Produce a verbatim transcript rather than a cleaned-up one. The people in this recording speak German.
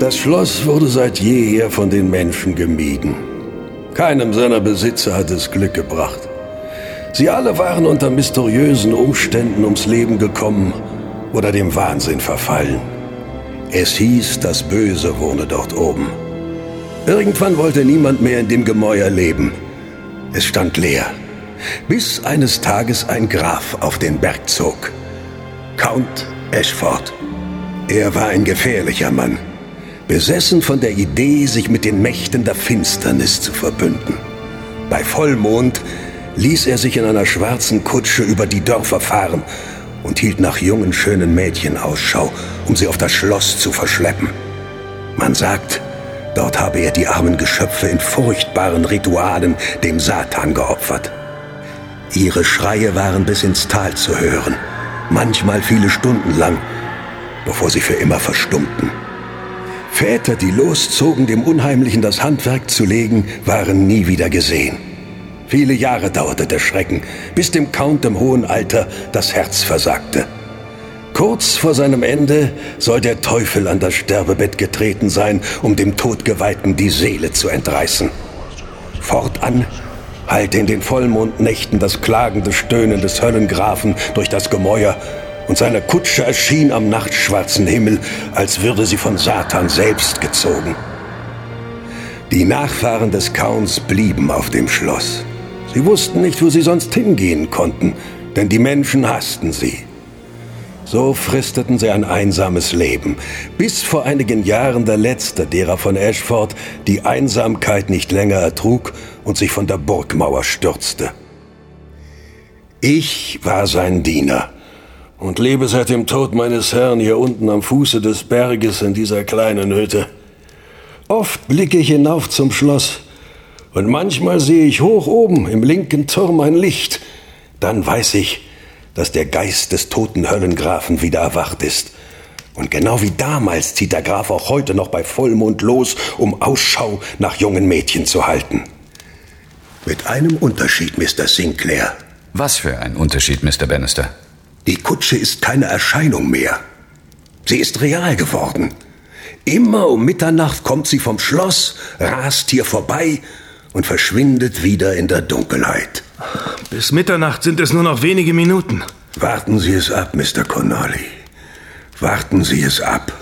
Das Schloss wurde seit jeher von den Menschen gemieden. Keinem seiner Besitzer hat es Glück gebracht. Sie alle waren unter mysteriösen Umständen ums Leben gekommen oder dem Wahnsinn verfallen. Es hieß, das Böse wohne dort oben. Irgendwann wollte niemand mehr in dem Gemäuer leben. Es stand leer, bis eines Tages ein Graf auf den Berg zog. Count Ashford. Er war ein gefährlicher Mann, besessen von der Idee, sich mit den Mächten der Finsternis zu verbünden. Bei Vollmond ließ er sich in einer schwarzen Kutsche über die Dörfer fahren und hielt nach jungen, schönen Mädchen Ausschau, um sie auf das Schloss zu verschleppen. Man sagt, dort habe er die armen Geschöpfe in furchtbaren Ritualen dem Satan geopfert. Ihre Schreie waren bis ins Tal zu hören, manchmal viele Stunden lang, bevor sie für immer verstummten. Väter, die loszogen, dem Unheimlichen das Handwerk zu legen, waren nie wieder gesehen. Viele Jahre dauerte der Schrecken, bis dem Count im hohen Alter das Herz versagte. Kurz vor seinem Ende soll der Teufel an das Sterbebett getreten sein, um dem Todgeweihten die Seele zu entreißen. Fortan hallte in den Vollmondnächten das klagende Stöhnen des Höllengrafen durch das Gemäuer, und seine Kutsche erschien am nachtschwarzen Himmel, als würde sie von Satan selbst gezogen. Die Nachfahren des Counts blieben auf dem Schloss. Sie wussten nicht, wo sie sonst hingehen konnten, denn die Menschen hassten sie. So fristeten sie ein einsames Leben, bis vor einigen Jahren der letzte derer von Ashford die Einsamkeit nicht länger ertrug und sich von der Burgmauer stürzte. Ich war sein Diener und lebe seit dem Tod meines Herrn hier unten am Fuße des Berges in dieser kleinen Hütte. Oft blicke ich hinauf zum Schloss und manchmal sehe ich hoch oben im linken Turm ein Licht. Dann weiß ich, dass der Geist des toten Höllengrafen wieder erwacht ist. Und genau wie damals zieht der Graf auch heute noch bei Vollmond los, um Ausschau nach jungen Mädchen zu halten. Mit einem Unterschied, Mister Sinclair. Was für ein Unterschied, Mister Bannister? Die Kutsche ist keine Erscheinung mehr. Sie ist real geworden. Immer um Mitternacht kommt sie vom Schloss, rast hier vorbei und verschwindet wieder in der Dunkelheit. Bis Mitternacht sind es nur noch wenige Minuten. Warten Sie es ab, Mister Connolly. Warten Sie es ab.